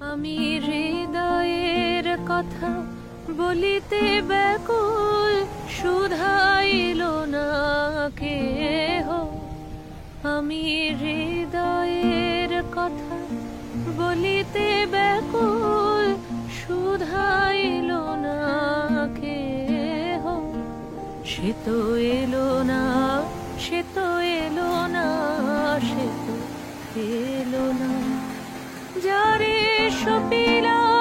আমি হৃদয়ের কথা বলিতে ব্যাকুল, শুধাইল না কেহ। আমি হৃদয়ের কথা বলিতে ব্যাকুল, শুধাইল না কেহ। সে তো এলো না, সে তো এলো না, সে তো এলো না। যারে সপিলা